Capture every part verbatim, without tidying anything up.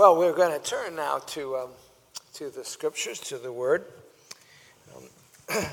Well, we're going to turn now to um, to the scriptures, to the Word. Um,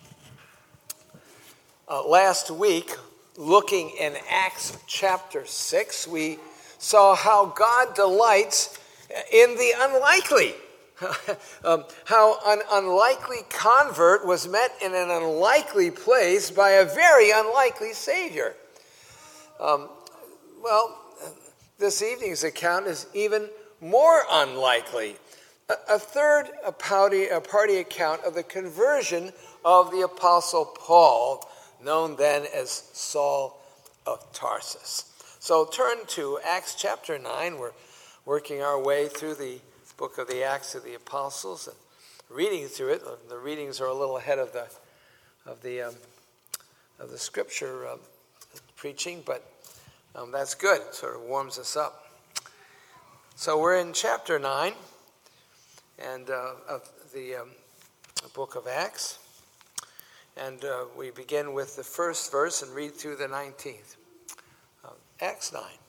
uh, last week, looking in Acts chapter six, we saw how God delights in the unlikely. um, how an unlikely convert was met in an unlikely place by a very unlikely Savior. Um, well, this evening's account is even more unlikely. A, a third a party, a party account of the conversion of the Apostle Paul, known then as Saul of Tarsus. So turn to Acts chapter nine. We're working our way through the book of the Acts of the Apostles and reading through it. The readings are a little ahead of the of the um, of the scripture uh, preaching, but um, that's good. It sort of warms us up. So we're in chapter nine and uh, of the um, book of Acts, and uh, we begin with the first verse and read through the nineteenth. Uh, Acts nine.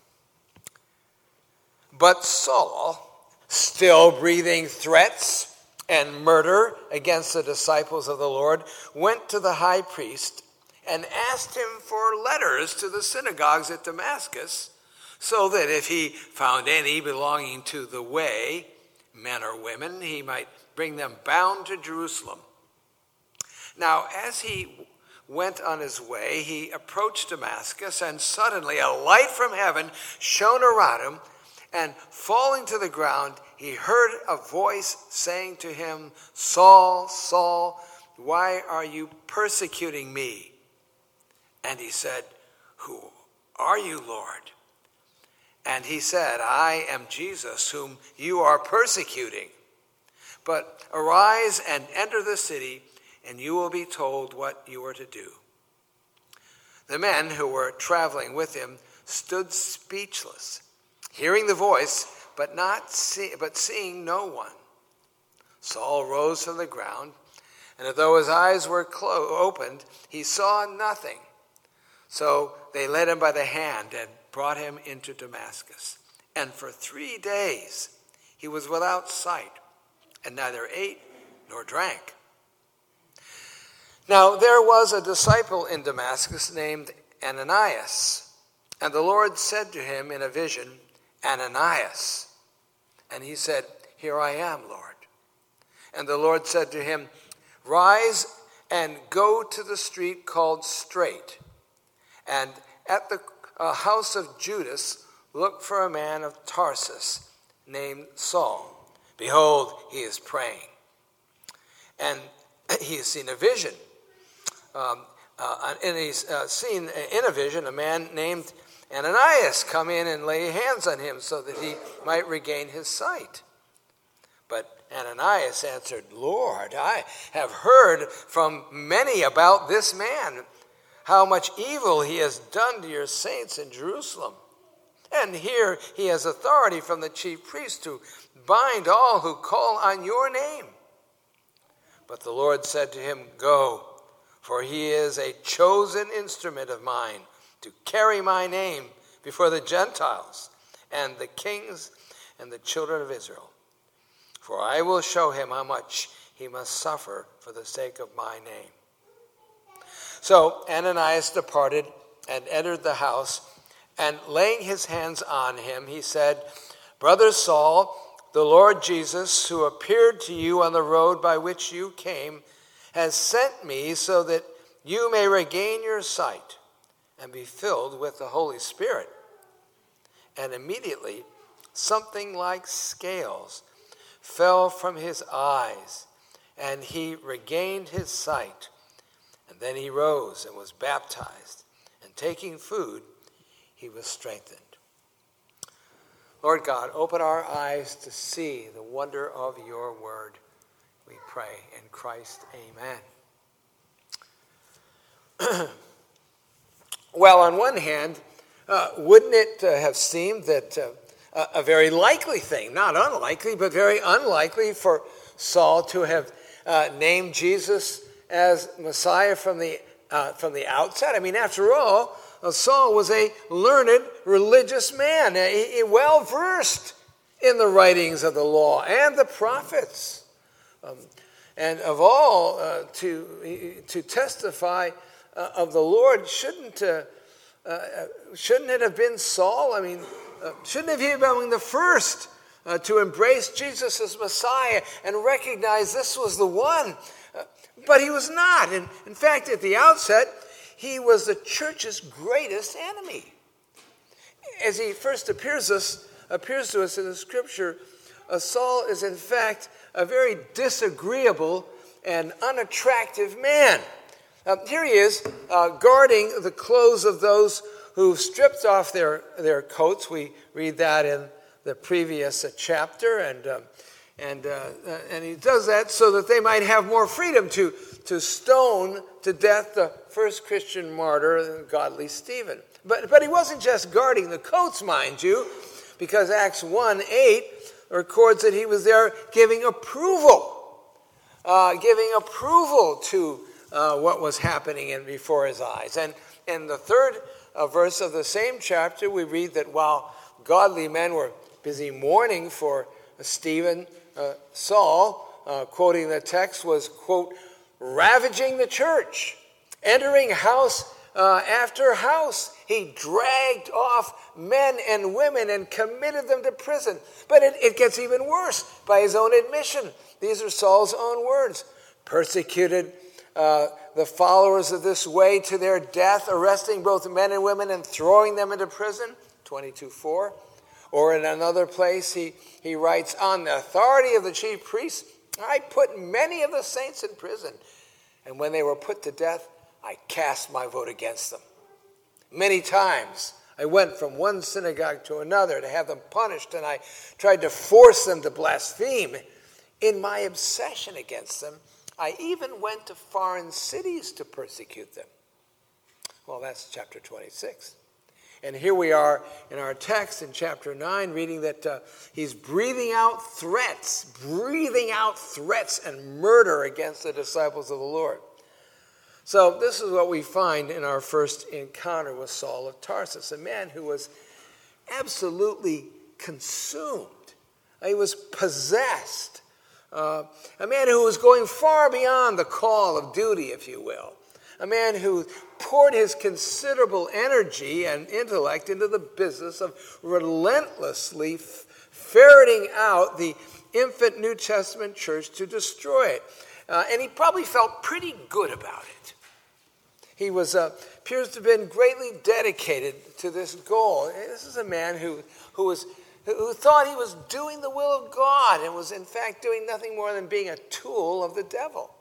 But Saul, still breathing threats and murder against the disciples of the Lord, went to the high priest and asked him for letters to the synagogues at Damascus, so that if he found any belonging to the way, men or women, he might bring them bound to Jerusalem. Now, as he went on his way, he approached Damascus, and suddenly a light from heaven shone around him, and falling to the ground, he heard a voice saying to him, "Saul, Saul, why are you persecuting me?" And he said, "Who are you, Lord?" And he said, "I am Jesus, whom you are persecuting. But arise and enter the city, and you will be told what you are to do." The men who were traveling with him stood speechless, hearing the voice, but not see, but seeing no one. Saul rose from the ground, and though his eyes were clo- opened, he saw nothing. So they led him by the hand and brought him into Damascus. And for three days he was without sight, and neither ate nor drank. Now there was a disciple in Damascus named Ananias, and the Lord said to him in a vision, "Ananias." And he said, "Here I am, Lord." And the Lord said to him, "Rise and go to the street called Straight, and at the uh, house of Judas look for a man of Tarsus named Saul. Behold, he is praying. And he has seen a vision. Um, uh, and he's uh, seen in a vision a man named Ananias come in and lay hands on him so that he might regain his sight." But Ananias answered, "Lord, I have heard from many about this man, how much evil he has done to your saints in Jerusalem. And here he has authority from the chief priest to bind all who call on your name." But the Lord said to him, "Go, for he is a chosen instrument of mine to carry my name before the Gentiles and the kings and the children of Israel. For I will show him how much he must suffer for the sake of my name." So Ananias departed and entered the house, and laying his hands on him, he said, "Brother Saul, the Lord Jesus, who appeared to you on the road by which you came, has sent me so that you may regain your sight and be filled with the Holy Spirit." And immediately something like scales fell from his eyes, and he regained his sight. And then he rose and was baptized, and taking food, he was strengthened. Lord God, open our eyes to see the wonder of your word. We pray in Christ, amen. Well, on one hand, uh, wouldn't it uh, have seemed that uh, a, a very likely thing, not unlikely, but very unlikely for Saul to have uh, named Jesus as Messiah from the uh, from the outset? I mean, after all, uh, Saul was a learned religious man, a, a well-versed in the writings of the law and the prophets. Um, and of all, uh, to, to testify uh, of the Lord, shouldn't, uh, uh, shouldn't it have been Saul? I mean, uh, shouldn't have he been among the first uh, to embrace Jesus as Messiah and recognize this was the one? Uh, but he was not. And in fact, at the outset, he was the church's greatest enemy. As he first appears us, appears to us in the scripture, uh, Saul is in fact a very disagreeable and unattractive man. Uh, here he is, uh, guarding the clothes of those who've stripped off their, their coats. We read that in the previous uh, chapter, and um, and uh, uh, and he does that so that they might have more freedom to to stone to death the first Christian martyr, godly Stephen. But but he wasn't just guarding the coats, mind you, because Acts one eight records that he was there giving approval, uh, giving approval to uh, what was happening in before his eyes. And in the third uh, verse of the same chapter, we read that while godly men were busy mourning for Stephen, uh, Saul, uh, quoting the text, was, quote, ravaging the church, entering house uh, after house. He dragged off men and women and committed them to prison. But it, it gets even worse by his own admission. These are Saul's own words. Persecuted uh, the followers of this way to their death, arresting both men and women and throwing them into prison, twenty-two four. Or in another place, he, he writes, on the authority of the chief priests, I put many of the saints in prison. And when they were put to death, I cast my vote against them. Many times I went from one synagogue to another to have them punished, and I tried to force them to blaspheme. In my obsession against them, I even went to foreign cities to persecute them. Well, that's chapter twenty-six. And here we are in our text in chapter nine, reading that uh, he's breathing out threats, breathing out threats and murder against the disciples of the Lord. So this is what we find in our first encounter with Saul of Tarsus, a man who was absolutely consumed. He was possessed. Uh, a man who was going far beyond the call of duty, if you will. A man who poured his considerable energy and intellect into the business of relentlessly f- ferreting out the infant New Testament church to destroy it. Uh, and he probably felt pretty good about it. He was uh, appears to have been greatly dedicated to this goal. This is a man who, who, was, who thought he was doing the will of God and was in fact doing nothing more than being a tool of the devil.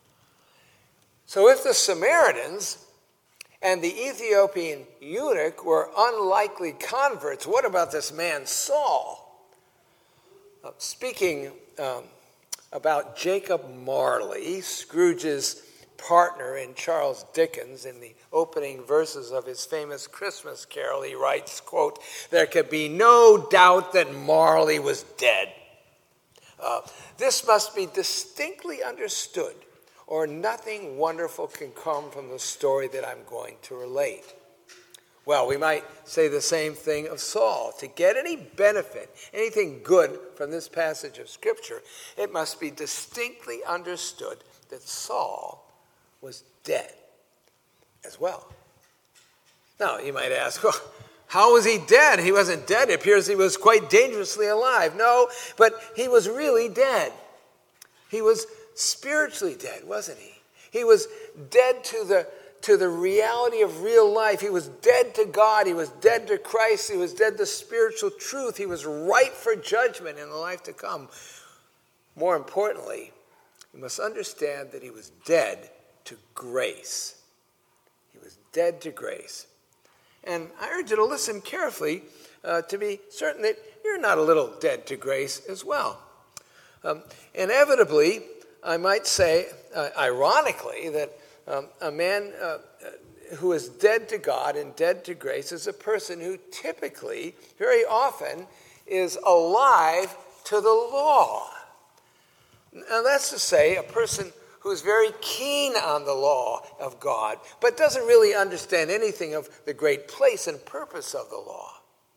So if the Samaritans and the Ethiopian eunuch were unlikely converts, what about this man Saul? Uh, speaking um, about Jacob Marley, Scrooge's partner in Charles Dickens, in the opening verses of his famous Christmas carol, he writes, quote, there could be no doubt that Marley was dead. Uh, this must be distinctly understood, or nothing wonderful can come from the story that I'm going to relate. Well, we might say the same thing of Saul. To get any benefit, anything good from this passage of Scripture, it must be distinctly understood that Saul was dead as well. Now, you might ask, well, how was he dead? He wasn't dead. It appears he was quite dangerously alive. No, but he was really dead. He was spiritually dead, wasn't he? He was dead to the to the reality of real life. He was dead to God. He was dead to Christ. He was dead to spiritual truth. He was ripe for judgment in the life to come. More importantly, you must understand that he was dead to grace. He was dead to grace. And I urge you to listen carefully uh, to be certain that you're not a little dead to grace as well. Um, inevitably, I might say, uh, ironically, that um, a man uh, who is dead to God and dead to grace is a person who typically, very often, is alive to the law. Now, that's to say, a person who is very keen on the law of God, but doesn't really understand anything of the great place and purpose of the law.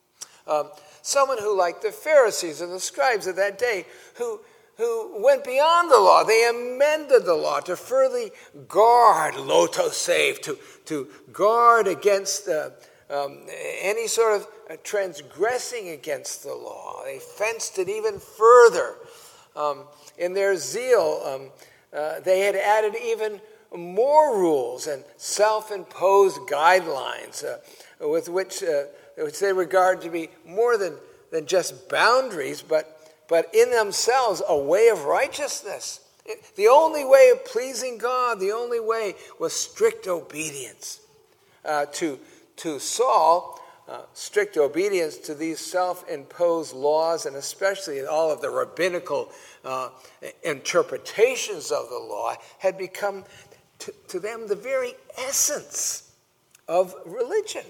Um, someone who, like the Pharisees and the scribes of that day, who, who went beyond the law. They amended the law to further guard loto save, to, to guard against uh, um, any sort of uh, transgressing against the law. They fenced it even further. Um, in their zeal, um, uh, they had added even more rules and self-imposed guidelines uh, with which, uh, which they regard to be more than, than just boundaries, but, but in themselves a way of righteousness. It, the only way of pleasing God, the only way was strict obedience. Uh, to, to Saul, uh, strict obedience to these self-imposed laws, and especially all of the rabbinical uh, interpretations of the law, had become to, to them the very essence of religion.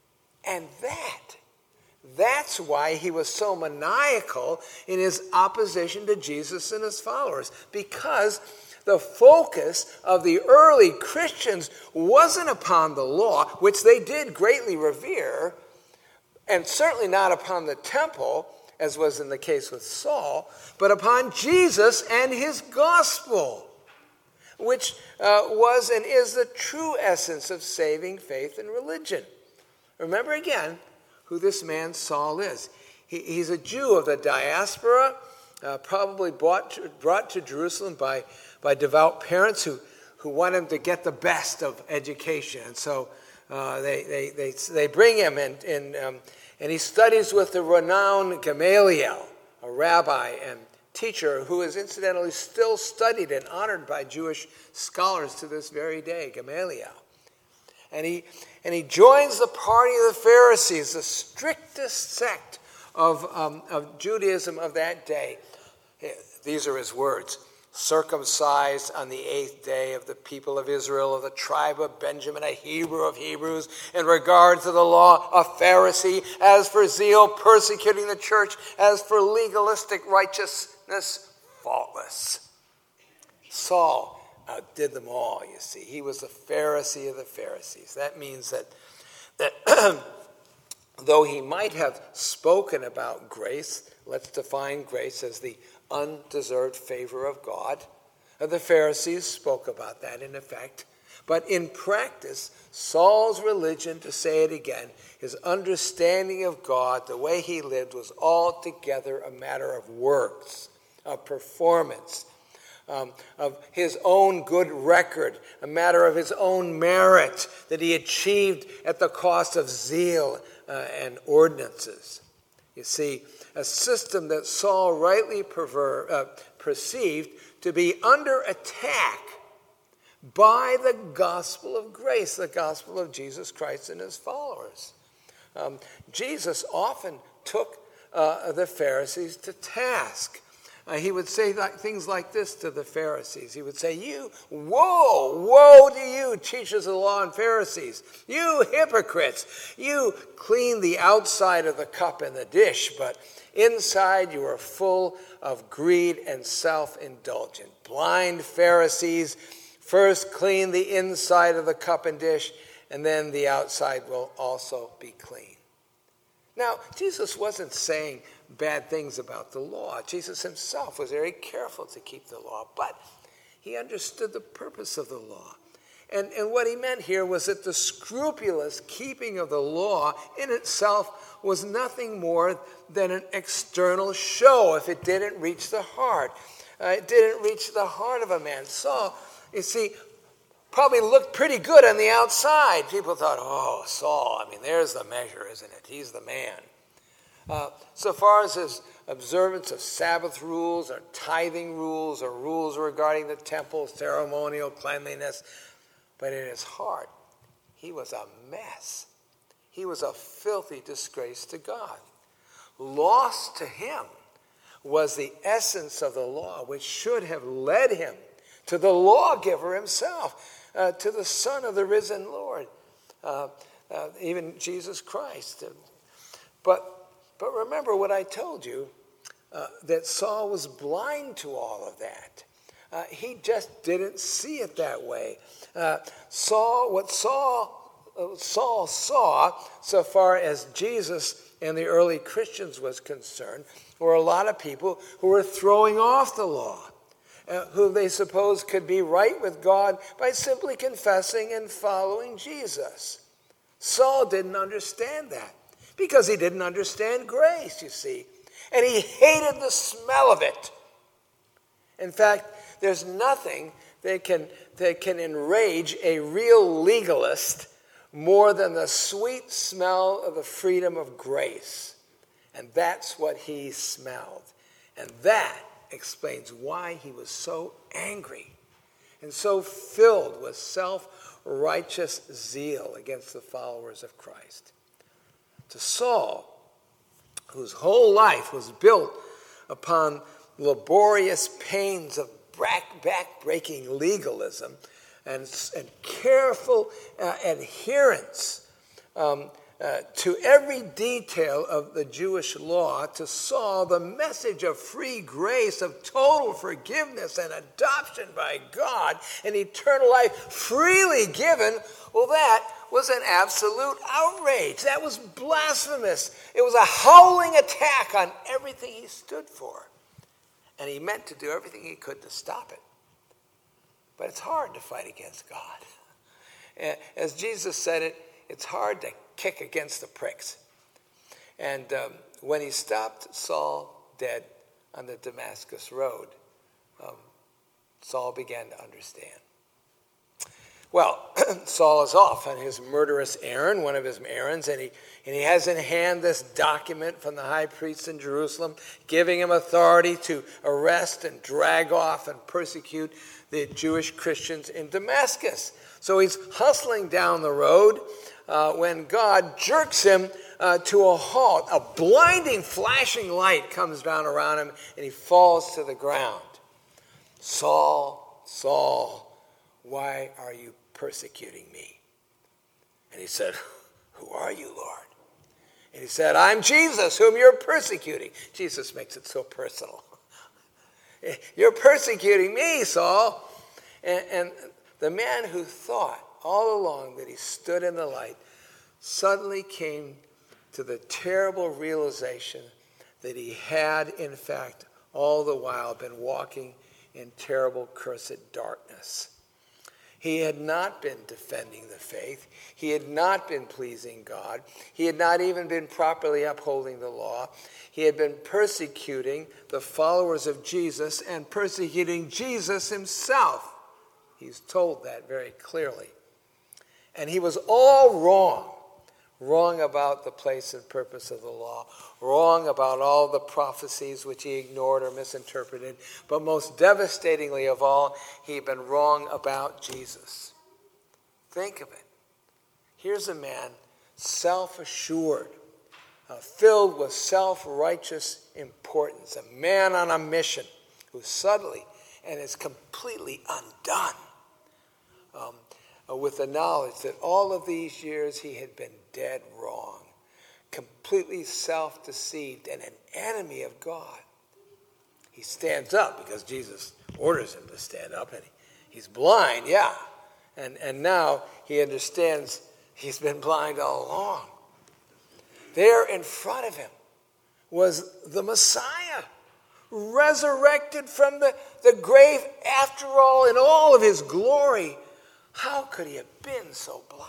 And that, that's why he was so maniacal in his opposition to Jesus and his followers, because the focus of the early Christians wasn't upon the law, which they did greatly revere, and certainly not upon the temple, as was in the case with Saul, but upon Jesus and his gospel, which uh, was and is the true essence of saving faith and religion. Remember again who this man Saul is. He, he's a Jew of the diaspora, uh, probably brought to, brought to Jerusalem by, by devout parents who, who want him to get the best of education. And so uh, they, they, they, they bring him, and, and, um, and he studies with the renowned Gamaliel, a rabbi and teacher who is incidentally still studied and honored by Jewish scholars to this very day, Gamaliel. And he, and he joins the party of the Pharisees, the strictest sect of, um, of Judaism of that day. These are his words. Circumcised on the eighth day of the people of Israel, of the tribe of Benjamin, a Hebrew of Hebrews, in regard to the law, a Pharisee, as for zeal, persecuting the church, as for legalistic righteousness, faultless. Saul outdid them all, you see. He was the Pharisee of the Pharisees. That means that, that though he might have spoken about grace, let's define grace as the undeserved favor of God. The Pharisees spoke about that in effect. But in practice, Saul's religion, to say it again, his understanding of God, the way he lived, was altogether a matter of works, of performance, um, of his own good record, a matter of his own merit that he achieved at the cost of zeal uh, and ordinances. You see, a system that Saul rightly perver- uh, perceived to be under attack by the gospel of grace, the gospel of Jesus Christ and his followers. Um, Jesus often took uh, the Pharisees to task. Uh, he would say like, things like this to the Pharisees. He would say, you, woe, woe to you, teachers of the law and Pharisees. You hypocrites, you clean the outside of the cup and the dish, but inside you are full of greed and self-indulgence. Blind Pharisees, first clean the inside of the cup and dish, and then the outside will also be clean. Now, Jesus wasn't saying bad things about the law. Jesus himself was very careful to keep the law, but he understood the purpose of the law. And, and what he meant here was that the scrupulous keeping of the law in itself was nothing more than an external show if it didn't reach the heart. Uh, it didn't reach the heart of a man. Saul, you see, probably looked pretty good on the outside. People thought, oh, Saul, I mean, there's the measure, isn't it? He's the man. Uh, so far as his observance of Sabbath rules or tithing rules or rules regarding the temple, ceremonial cleanliness, but in his heart, he was a mess. He was a filthy disgrace to God. Lost to him was the essence of the law, which should have led him to the lawgiver himself, uh, to the Son of the risen Lord, uh, uh, even Jesus Christ. But But remember what I told you, uh, that Saul was blind to all of that. Uh, he just didn't see it that way. Uh, Saul, what Saul Saul saw, so far as Jesus and the early Christians was concerned, were a lot of people who were throwing off the law, uh, who they supposed could be right with God by simply confessing and following Jesus. Saul didn't understand that because he didn't understand grace, you see, and he hated the smell of it. In fact, there's nothing that can, that can enrage a real legalist more than the sweet smell of the freedom of grace. And that's what he smelled. And that explains why he was so angry and so filled with self-righteous zeal against the followers of Christ. To Saul, whose whole life was built upon laborious pains of back-breaking legalism and, and careful uh, adherence um, uh, to every detail of the Jewish law, to Saul, the message of free grace, of total forgiveness and adoption by God and eternal life freely given, well, that was an absolute outrage. That was blasphemous. It was a howling attack on everything he stood for. And he meant to do everything he could to stop it. But it's hard to fight against God. As Jesus said it, it's hard to kick against the pricks. And um, when he stopped Saul dead on the Damascus road, um, Saul began to understand. Well, Saul is off on his murderous errand, one of his errands, and he, and he has in hand this document from the high priest in Jerusalem, giving him authority to arrest and drag off and persecute the Jewish Christians in Damascus. So he's hustling down the road uh, when God jerks him uh, to a halt. A blinding, flashing light comes down around him, and he falls to the ground. Saul, Saul, why are you persecuting me? And he said, who are you, Lord? And he said, I'm Jesus, whom you're persecuting. Jesus makes it so personal. You're persecuting me, Saul. And, and the man who thought all along that he stood in the light suddenly came to the terrible realization that he had, in fact, all the while been walking in terrible, cursed darkness. He had not been defending the faith. He had not been pleasing God. He had not even been properly upholding the law. He had been persecuting the followers of Jesus and persecuting Jesus himself. He's told that very clearly. And he was all wrong. Wrong about the place and purpose of the law. Wrong about all the prophecies which he ignored or misinterpreted. But most devastatingly of all, he had been wrong about Jesus. Think of it. Here's a man self-assured, uh, filled with self-righteous importance, a man on a mission who suddenly and is completely undone um, uh, with the knowledge that all of these years he had been dead wrong, completely self-deceived and an enemy of God. He stands up because Jesus orders him to stand up, and he, he's blind, yeah. And, and now he understands he's been blind all along. There in front of him was the Messiah, resurrected from the, the grave after all in all of his glory. How could he have been so blind?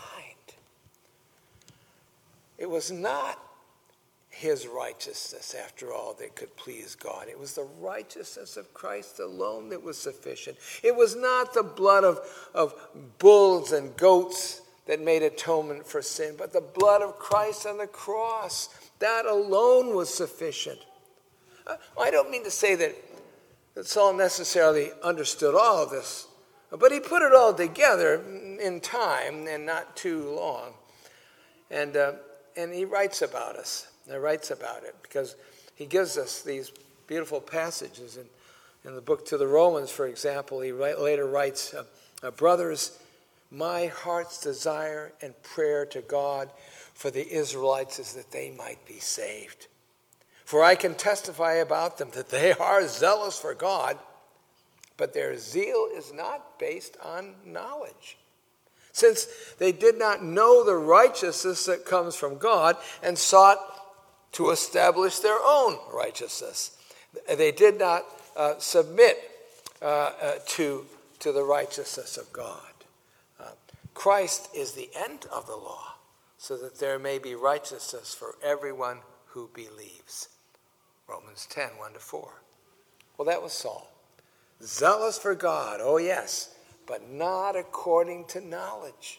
It was not his righteousness, after all, that could please God. It was the righteousness of Christ alone that was sufficient. It was not the blood of, of bulls and goats that made atonement for sin, but the blood of Christ on the cross. That alone was sufficient. I don't mean to say that, that Saul necessarily understood all of this, but he put it all together in time and not too long. And uh, and he writes about us. He writes about it because he gives us these beautiful passages. In, in the book to the Romans, for example, he write, later writes, uh, uh, brothers, my heart's desire and prayer to God for the Israelites is that they might be saved. For I can testify about them that they are zealous for God, but their zeal is not based on knowledge. since they did not know the righteousness that comes from God and sought to establish their own righteousness. They did not uh, submit uh, uh, to, to the righteousness of God. Uh, Christ is the end of the law, so that there may be righteousness for everyone who believes. Romans ten, one to four. Well, that was Saul. Zealous for God, oh yes, but not according to knowledge.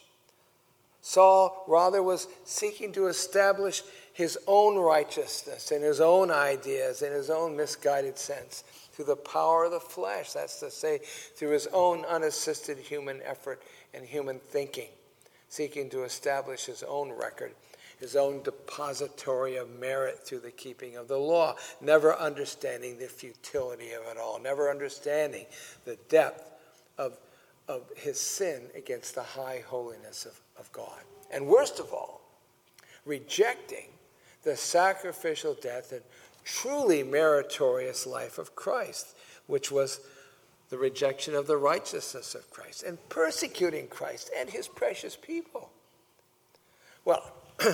Saul rather was seeking to establish his own righteousness and his own ideas in his own misguided sense through the power of the flesh, that's to say, through his own unassisted human effort and human thinking, seeking to establish his own record, his own depository of merit through the keeping of the law, never understanding the futility of it all, never understanding the depth of, of his sin against the high holiness of, of God. And worst of all, rejecting the sacrificial death and truly meritorious life of Christ, which was the rejection of the righteousness of Christ, and persecuting Christ and his precious people. Well,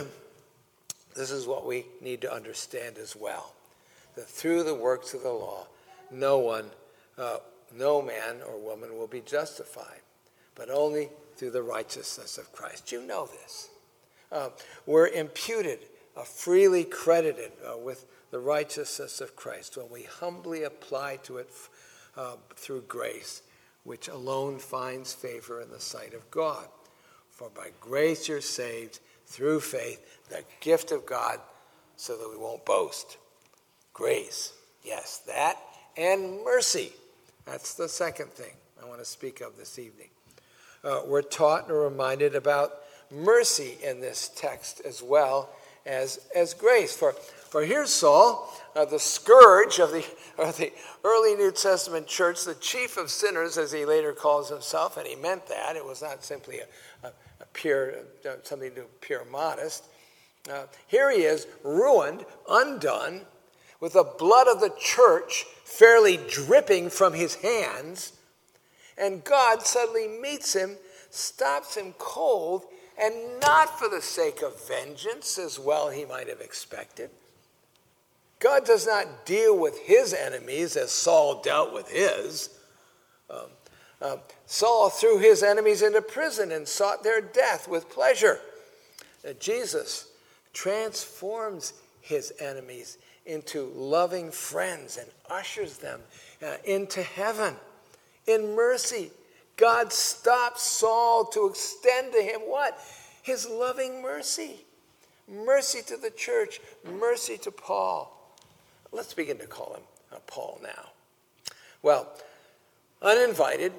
this is what we need to understand as well, that through the works of the law, no one, uh, no man or woman will be justified, but only through the righteousness of Christ. You know this. Uh, we're imputed, uh, freely credited uh, with the righteousness of Christ when we humbly apply to it uh, through grace, which alone finds favor in the sight of God. For by grace you're saved through faith, the gift of God, so that we won't boast. Grace, yes, that, and mercy. That's the second thing I want to speak of this evening. Uh, we're taught and reminded about mercy in this text as well as, as grace. For, for here's Saul, uh, the scourge of the, of the early New Testament church, the chief of sinners, as he later calls himself, and he meant that. It was not simply a, a, a pure, uh, something to appear modest. Uh, here he is, ruined, undone, with the blood of the church fairly dripping from his hands, and God suddenly meets him, stops him cold, and not for the sake of vengeance, as well he might have expected. God does not deal with his enemies as Saul dealt with his. Um, uh, Saul threw his enemies into prison and sought their death with pleasure. Uh, Jesus transforms his enemies into loving friends and ushers them uh, into heaven. In mercy, God stops Saul to extend to him what? His loving mercy. Mercy to the church, mercy to Paul. Let's begin to call him uh, Paul now. Well, uninvited,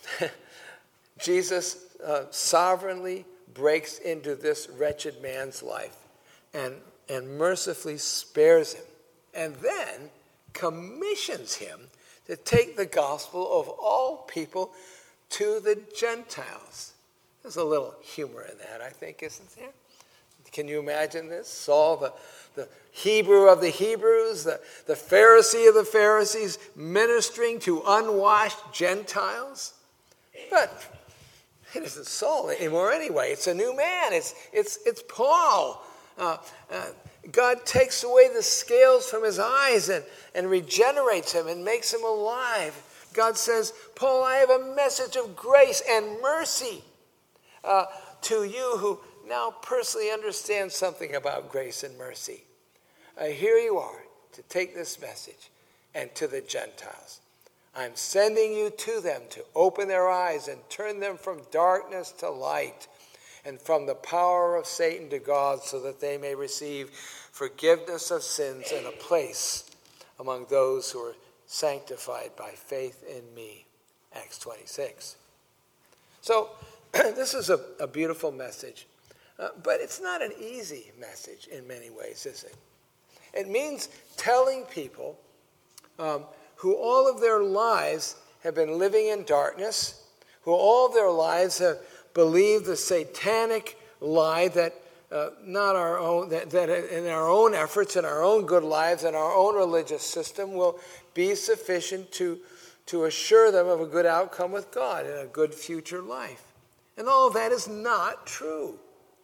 Jesus uh, sovereignly breaks into this wretched man's life and, and mercifully spares him, and then commissions him to take the gospel of all people to the Gentiles. There's a little humor in that, I think, isn't there? Can you imagine this? Saul, the, the Hebrew of the Hebrews, the, the Pharisee of the Pharisees, ministering to unwashed Gentiles? But it isn't Saul anymore anyway. It's a new man. It's, it's, it's Paul. Uh, uh, God takes away the scales from his eyes and, and regenerates him and makes him alive. God says, Paul, I have a message of grace and mercy uh, to you who now personally understand something about grace and mercy. Uh, here you are to take this message and to the Gentiles. I'm sending you to them to open their eyes and turn them from darkness to light and from the power of Satan to God, so that they may receive forgiveness of sins and a place among those who are sanctified by faith in me. Acts twenty-six. So this is a, a beautiful message, uh, but it's not an easy message in many ways, is it? It means telling people um, who all of their lives have been living in darkness, who all of their lives have believed the satanic lie that uh, not our own, that, that in our own efforts and our own good lives and our own religious system will be sufficient to, to assure them of a good outcome with God and a good future life. And all of that is not true.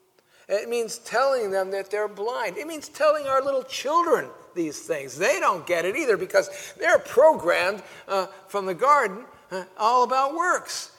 It means telling them that they're blind. It means telling our little children these things. They don't get it either because they're programmed uh, from the garden uh, all about works.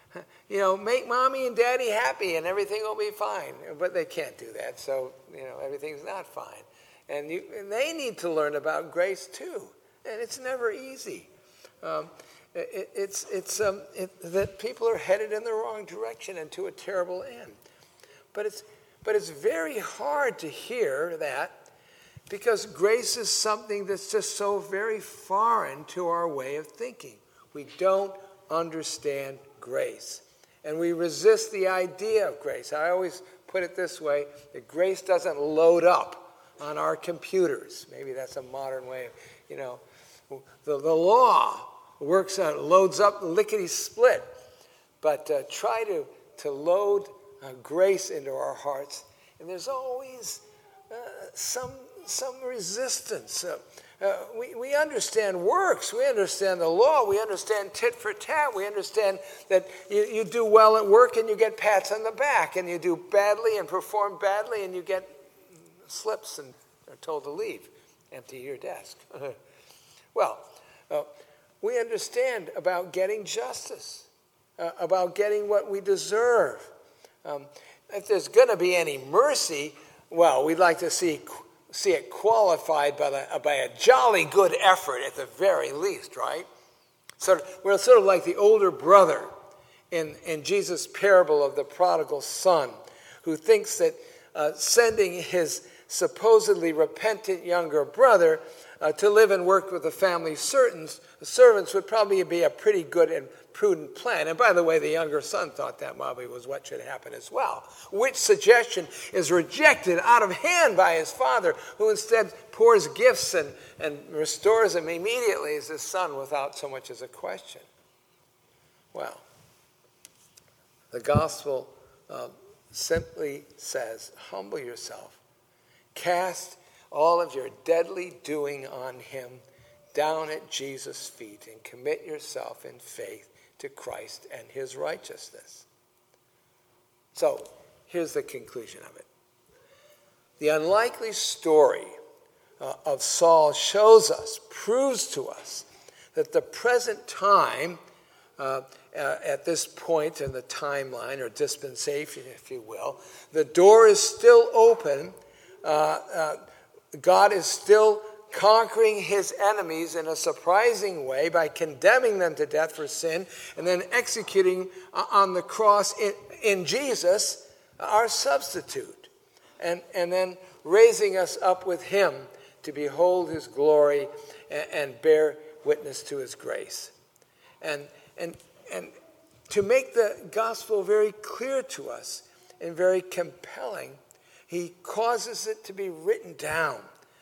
You know, make mommy and daddy happy and everything will be fine. But they can't do that, so, you know, everything's not fine. And, you, and they need to learn about grace too. And it's never easy. Um, it, it's it's um, it, that people are headed in the wrong direction and to a terrible end. But it's but it's very hard to hear that because grace is something that's just so very foreign to our way of thinking. We don't understand grace. And we resist the idea of grace. I always put it this way, that grace doesn't load up on our computers. Maybe that's a modern way of, you know, the, the law works out, loads up lickety-split. But uh, try to, to load uh, grace into our hearts, and there's always uh, some, some resistance. Uh, Uh, we, we understand works. We understand the law. We understand tit for tat. We understand that you, you do well at work and you get pats on the back, and you do badly and perform badly and you get slips and are told to leave. Empty your desk. Well, uh, we understand about getting justice, uh, about getting what we deserve. Um, if there's going to be any mercy, well, we'd like to see see it qualified by, the, by a jolly good effort at the very least, right? So we're sort of like the older brother in, in Jesus' parable of the prodigal son, who thinks that uh, sending his supposedly repentant younger brother uh, to live and work with the family servants, servants would probably be a pretty good and prudent plan. And by the way, the younger son thought that probably was what should happen as well, which suggestion is rejected out of hand by his father, who instead pours gifts and, and restores him immediately as his son without so much as a question. Well, the gospel uh, simply says, humble yourself, cast all of your deadly doing on him down at Jesus' feet, and commit yourself in faith to Christ and his righteousness. So, here's the conclusion of it. The unlikely story uh, of Saul shows us, proves to us, that the present time, uh, uh, at this point in the timeline, or dispensation, if you will, the door is still open. Uh, uh, God is still conquering his enemies in a surprising way by condemning them to death for sin and then executing on the cross in, in Jesus, our substitute, and, and then raising us up with him to behold his glory and, and bear witness to his grace. And, and, and to make the gospel very clear to us and very compelling, he causes it to be written down.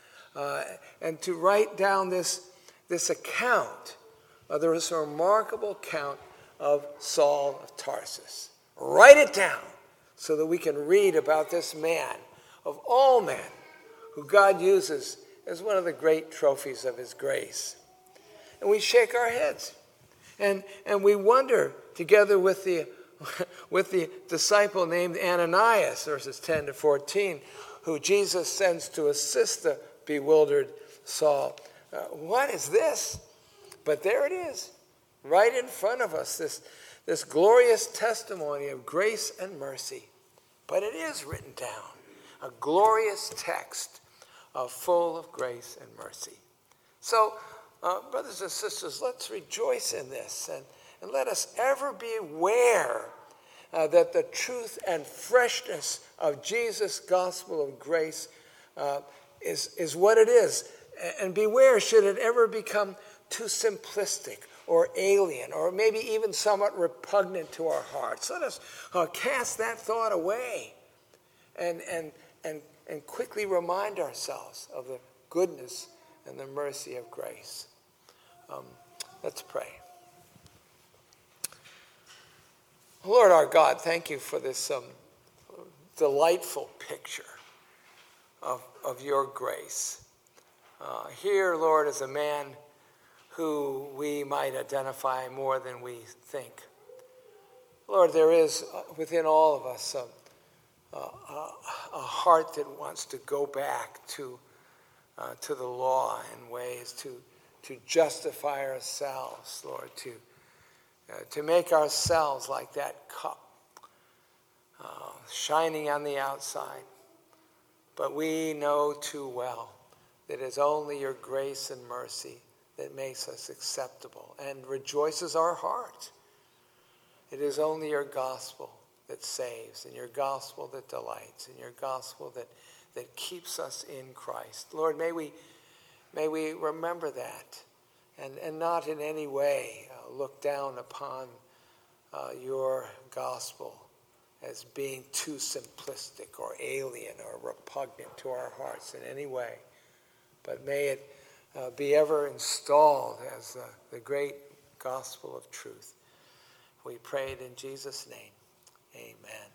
Uh, and to write down this, this account, uh, there is a remarkable account of Saul of Tarsus. Write it down so that we can read about this man, of all men, who God uses as one of the great trophies of his grace. And we shake our heads, and, and we wonder, together with the, with the disciple named Ananias, verses ten to fourteen, who Jesus sends to assist the bewildered Saul. Uh, what is this? But there it is, right in front of us, this, this glorious testimony of grace and mercy. But it is written down, a glorious text uh, full of grace and mercy. So, uh, brothers and sisters, let's rejoice in this, and, and let us ever be aware uh, that the truth and freshness of Jesus' gospel of grace uh, Is, is what it is. And beware, should it ever become too simplistic or alien or maybe even somewhat repugnant to our hearts. Let us uh, cast that thought away and, and, and, and quickly remind ourselves of the goodness and the mercy of grace. Um, let's pray. Lord our God, thank you for this um, delightful picture of, of your grace. Uh, here, Lord, is a man who we might identify more than we think. Lord, there is within all of us a, a, a heart that wants to go back to uh, to the law in ways to to justify ourselves, Lord, to uh, to make ourselves like that cup, uh, shining on the outside. But we know too well that it's only your grace and mercy that makes us acceptable and rejoices our heart. It is only your gospel that saves, and your gospel that delights, and your gospel that, that keeps us in Christ. Lord, may we may we remember that and, and not in any way uh, look down upon uh, your gospel as being too simplistic or alien or repugnant to our hearts in any way. But may it uh, be ever installed as uh, the great gospel of truth. We pray it in Jesus' name. Amen.